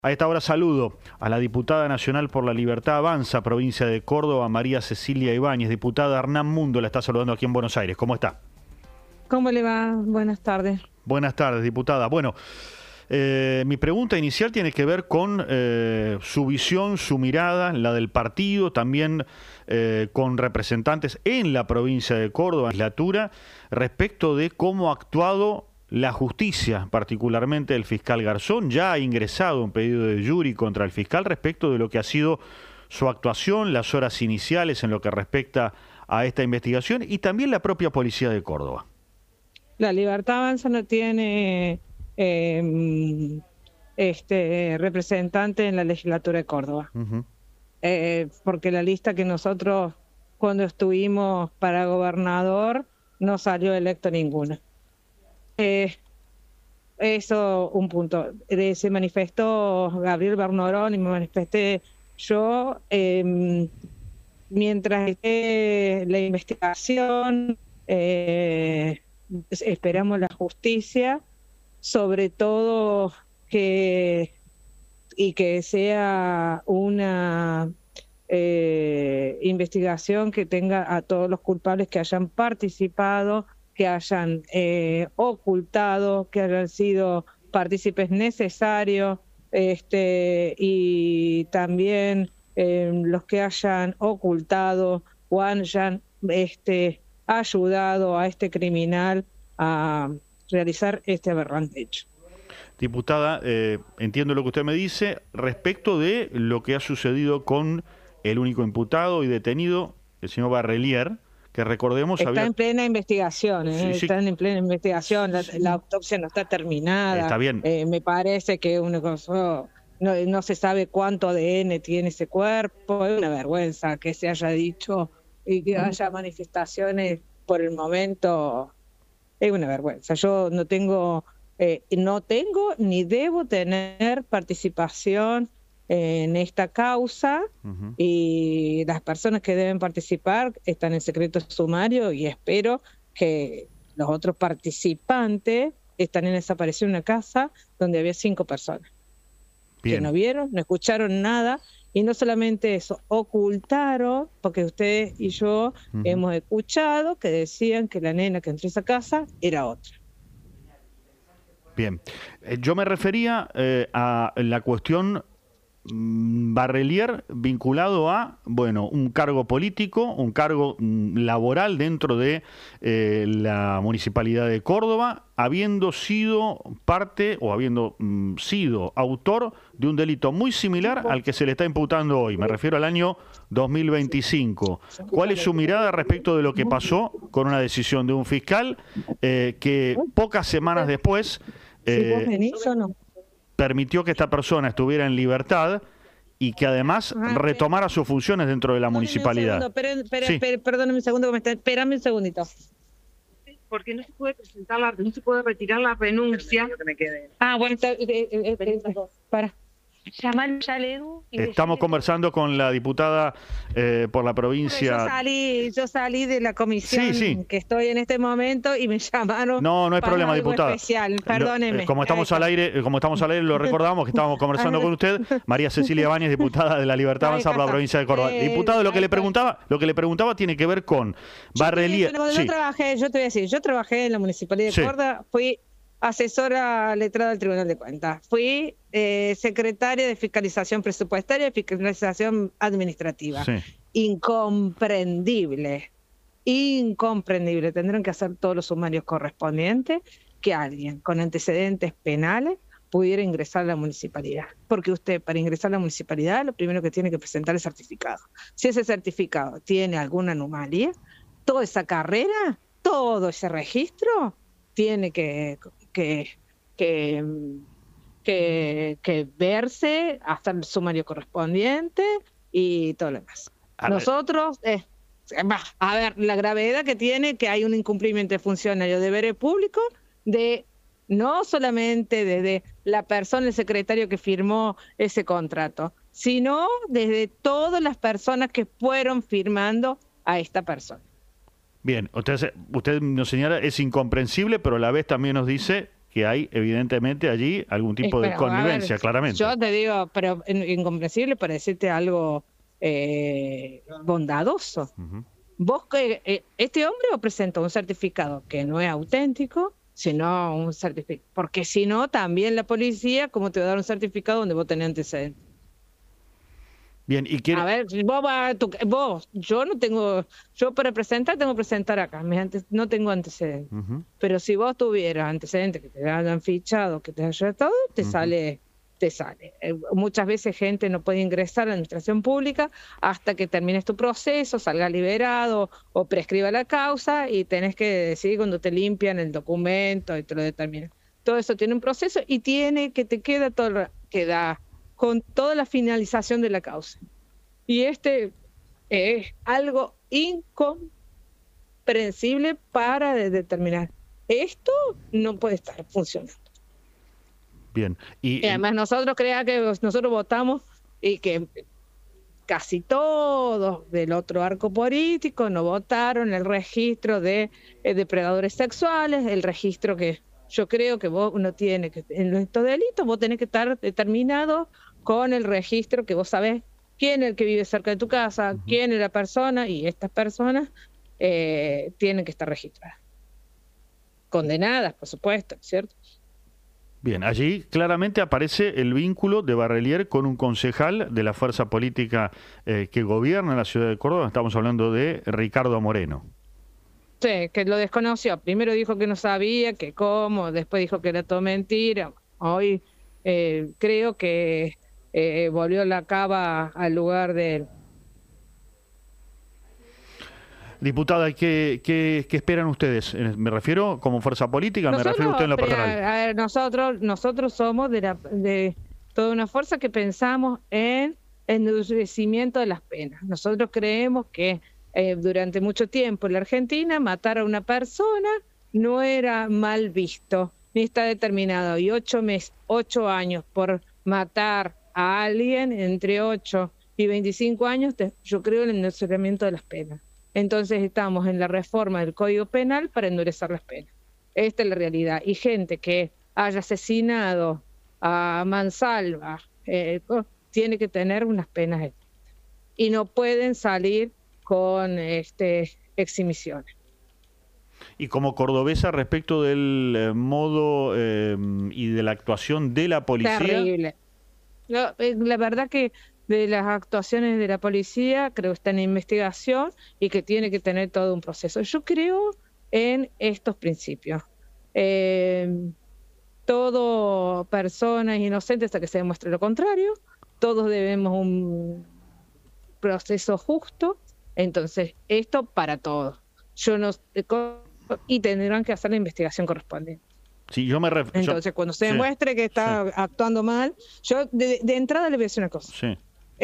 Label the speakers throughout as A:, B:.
A: A esta hora saludo a la diputada nacional por la Libertad Avanza, provincia de Córdoba, María Cecilia Ibáñez. Diputada, Hernán Mundo la está saludando aquí en Buenos Aires. ¿Cómo está?
B: ¿Cómo le va? Buenas tardes.
A: Buenas tardes, diputada. Bueno, mi pregunta inicial tiene que ver con su visión, su mirada, la del partido, también con representantes en la provincia de Córdoba, legislatura, respecto de cómo ha actuado la justicia, particularmente el fiscal Garzón. Ya ha ingresado un pedido de juri contra el fiscal respecto de lo que ha sido su actuación, las horas iniciales en lo que respecta a esta investigación y también la propia policía de Córdoba.
B: La Libertad Avanza no tiene representante en la legislatura de Córdoba, porque la lista que nosotros cuando estuvimos para gobernador no salió electo ninguno. Eso un punto. Se manifestó Gabriel Bernorón y me manifesté yo. Mientras esté la investigación, esperamos la justicia, sobre todo que sea una investigación que tenga a todos los culpables que hayan participado, que hayan ocultado, que hayan sido partícipes necesarios, y también los que hayan ocultado o hayan ayudado a este criminal a realizar este aberrante hecho.
A: Diputada, entiendo lo que usted me dice respecto de lo que ha sucedido con el único imputado y detenido, el señor Barrelier, que recordemos
B: está en plena investigación,
A: Sí, sí.
B: Están en plena investigación, la autopsia no está terminada.
A: Está bien.
B: Me parece que no se sabe cuánto ADN tiene ese cuerpo. Es una vergüenza que se haya dicho y que haya manifestaciones por el momento. Es una vergüenza. Yo no tengo ni debo tener participación en esta causa, y las personas que deben participar están en secreto sumario, y espero que los otros participantes están en desaparecer una casa donde había 5 personas. Bien. Que no vieron, no escucharon nada, y no solamente eso, ocultaron, porque ustedes y yo hemos escuchado que decían que la nena que entró a esa casa era otra.
A: Bien, yo me refería a la cuestión Barrelier vinculado a, bueno, un cargo político, un cargo laboral dentro de la Municipalidad de Córdoba, habiendo sido parte o habiendo sido autor de un delito muy similar al que se le está imputando hoy. Me refiero al año 2025. ¿Cuál es su mirada respecto de lo que pasó con una decisión de un fiscal que pocas semanas después permitió que esta persona estuviera en libertad y que además retomara sus funciones dentro de la municipalidad?
B: Perdóname un segundo, espérame un segundito. Porque no se puede no se puede retirar la renuncia. Bueno, para.
A: Estamos conversando con la diputada por la provincia.
B: Yo salí de la comisión que estoy en este momento y me llamaron.
A: No hay problema, diputada.
B: Especial. Perdóneme.
A: Como estamos al aire, lo recordamos que estábamos conversando con usted, María Cecilia Ibáñez, diputada de la Libertad Avanza por la provincia de Córdoba. Diputado, lo que le preguntaba tiene que ver con Barrelier.
B: Yo trabajé en la Municipalidad de Córdoba, fui asesora letrada del Tribunal de Cuentas. Fui secretaria de Fiscalización Presupuestaria y Fiscalización Administrativa. Incomprendible. Tendrán que hacer todos los sumarios correspondientes que alguien con antecedentes penales pudiera ingresar a la municipalidad. Porque usted, para ingresar a la municipalidad, lo primero que tiene que presentar es certificado. Si ese certificado tiene alguna anomalía, toda esa carrera, todo ese registro, tiene que verse hasta el sumario correspondiente y todo lo demás. Nosotros, la gravedad que tiene que hay un incumplimiento de funcionario de deberes públicos, de no solamente desde la persona, el secretario que firmó ese contrato, sino desde todas las personas que fueron firmando a esta persona.
A: Bien, usted nos señala, es incomprensible, pero a la vez también nos dice que hay evidentemente allí algún tipo de
B: Pero, a ver,
A: connivencia, claramente.
B: yo te digo, pero incomprensible para decirte algo bondadoso.
A: Ujú.
B: Vos que este hombre os presenta un certificado que no es auténtico, sino un certificado, porque si no, también la policía, ¿cómo te va a dar un certificado donde vos tenés antecedentes?
A: Bien, y
B: A
A: quiere...
B: ver, yo no tengo, yo para presentar tengo que presentar acá, no tengo antecedentes.
A: Ujú,
B: Pero si vos tuvieras antecedentes que te hayan fichado, que te hayan todo, te
A: ujú.
B: sale. Muchas veces gente no puede ingresar a la administración pública hasta que termines tu proceso, salga liberado o prescriba la causa y tenés que decidir cuando te limpian el documento y te lo determinan. Todo eso tiene un proceso y te queda con toda la finalización de la causa. Y este es algo incomprensible para determinar. Esto no puede estar funcionando.
A: Bien.
B: Y además nosotros nosotros votamos y que casi todos del otro arco político no votaron el registro de depredadores sexuales, el registro que yo creo que vos no tiene que, en estos delitos vos tenés que estar determinado con el registro que vos sabés quién es el que vive cerca de tu casa,
A: Ujú.
B: quién es la persona, y estas personas tienen que estar registradas. Condenadas, por supuesto, ¿cierto?
A: Bien, allí claramente aparece el vínculo de Barrelier con un concejal de la fuerza política que gobierna la ciudad de Córdoba. Estamos hablando de Ricardo Moreno.
B: Sí, que lo desconoció. Primero dijo que no sabía, que cómo, después dijo que era todo mentira. Hoy creo que volvió la cava al lugar de él.
A: Diputada, ¿qué esperan ustedes? Me refiero como fuerza política, me refiero a usted en lo personal.
B: A ver, nosotros somos de toda una fuerza que pensamos en el endurecimiento de las penas. Nosotros creemos que durante mucho tiempo en la Argentina matar a una persona no era mal visto, ni está determinado. Y 8 años por matar a alguien entre 8 y 25 años, yo creo en el endurecimiento de las penas. Entonces estamos en la reforma del Código Penal para endurecer las penas. Esta es la realidad. Y gente que haya asesinado a mansalva tiene que tener unas penas estrictas. Y no pueden salir con exhibiciones.
A: Y como cordobesa, respecto del modo y de la actuación de la policía.
B: Terrible. La verdad que de las actuaciones de la policía creo que está en investigación y que tiene que tener todo un proceso. Yo creo en estos principios. Todo persona es inocente hasta que se demuestre lo contrario. Todos debemos un proceso justo. Entonces, esto para todos. Y tendrán que hacer la investigación correspondiente.
A: Sí,
B: Entonces, cuando se demuestre que está actuando mal, yo de entrada le voy a decir una cosa.
A: Sí.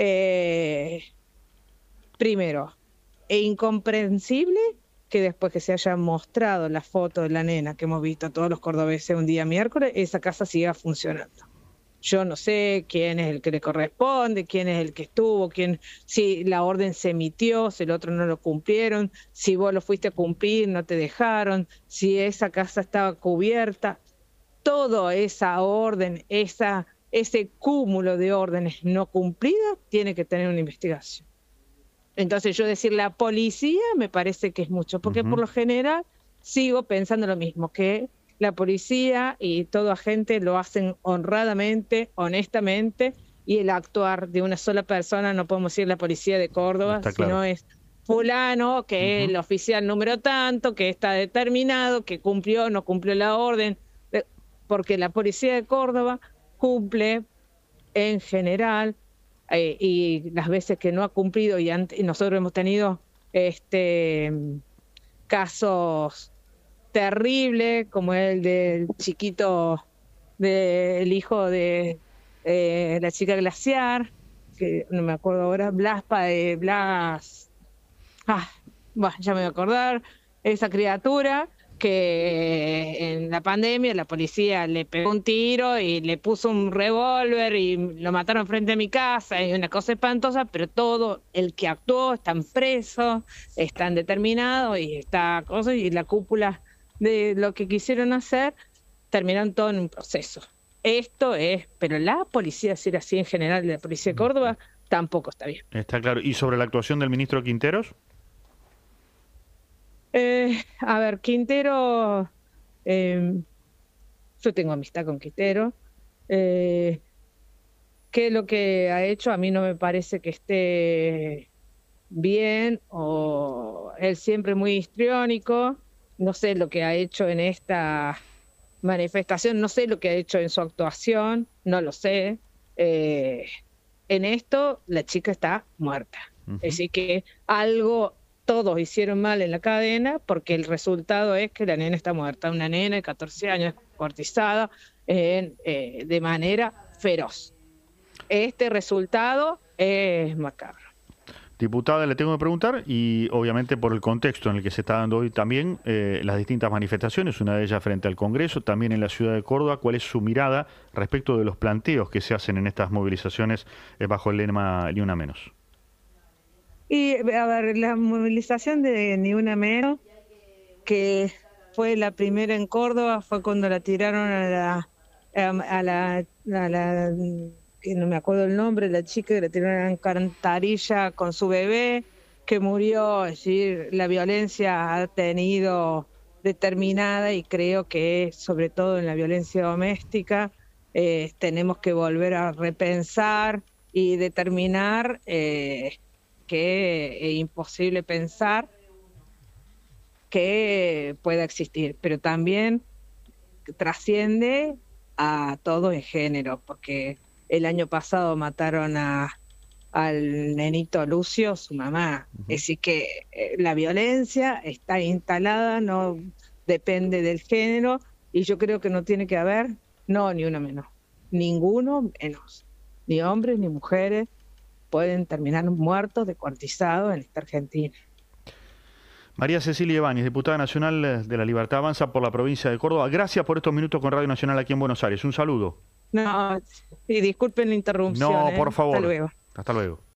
B: Primero, es incomprensible que después que se haya mostrado la foto de la nena que hemos visto todos los cordobeses un día miércoles, esa casa siga funcionando. Yo no sé quién es el que le corresponde, quién es el que estuvo, si la orden se emitió, si el otro no lo cumplieron, si vos lo fuiste a cumplir, no te dejaron, si esa casa estaba cubierta. Toda esa orden, ese cúmulo de órdenes no cumplidas tiene que tener una investigación. Entonces yo decir la policía me parece que es mucho, porque por lo general sigo pensando lo mismo, que la policía y todo agente lo hacen honradamente, honestamente, y el actuar de una sola persona, no podemos decir la policía de Córdoba, sino es fulano, que es el oficial número tanto, que está determinado, que cumplió o no cumplió la orden, porque la policía de Córdoba cumple en general, y las veces que no ha cumplido, y nosotros hemos tenido casos terribles, como el del chiquito, del hijo de la chica glaciar, que no me acuerdo ahora, ya me voy a acordar, esa criatura que en la pandemia la policía le pegó un tiro y le puso un revólver y lo mataron frente a mi casa, y una cosa espantosa, pero todo el que actuó están presos, están determinados y y la cúpula de lo que quisieron hacer terminaron todo en un proceso. Esto es, pero la policía, decir así en general, la policía de Córdoba, tampoco está bien.
A: Está claro. ¿Y sobre la actuación del ministro Quinteros?
B: A ver, Quintero, yo tengo amistad con Quintero. ¿Qué es lo que ha hecho? A mí no me parece que esté bien, o él siempre muy histriónico. No sé lo que ha hecho en esta manifestación, no sé lo que ha hecho en su actuación, no lo sé. En esto la chica está muerta. Así que algo todos hicieron mal en la cadena, porque el resultado es que la nena está muerta. Una nena de 14 años descuartizada de manera feroz. Este resultado es macabro.
A: Diputada, le tengo que preguntar, y obviamente por el contexto en el que se está dando hoy también las distintas manifestaciones, una de ellas frente al Congreso, también en la ciudad de Córdoba, ¿cuál es su mirada respecto de los planteos que se hacen en estas movilizaciones bajo el lema Ni Una Menos?
B: Y a ver, la movilización de Ni Una Menos, que fue la primera en Córdoba, fue cuando la tiraron a la que no me acuerdo el nombre, la chica que la tiraron en la alcantarilla con su bebé, que murió. Es decir, la violencia ha tenido determinada, y creo que sobre todo en la violencia doméstica tenemos que volver a repensar y determinar que es imposible pensar que pueda existir, pero también trasciende a todo en género, porque el año pasado mataron al nenito Lucio, su mamá. Así que la violencia está instalada, no depende del género, y yo creo que no tiene que haber, no, ni uno menos, ninguno menos, ni hombres ni mujeres pueden terminar muertos, descuartizados en esta Argentina.
A: María Cecilia Ibáñez, diputada nacional de La Libertad Avanza por la provincia de Córdoba. Gracias por estos minutos con Radio Nacional aquí en Buenos Aires. Un saludo.
B: No, y disculpen la interrupción.
A: No, por favor.
B: Hasta luego.
A: Hasta luego.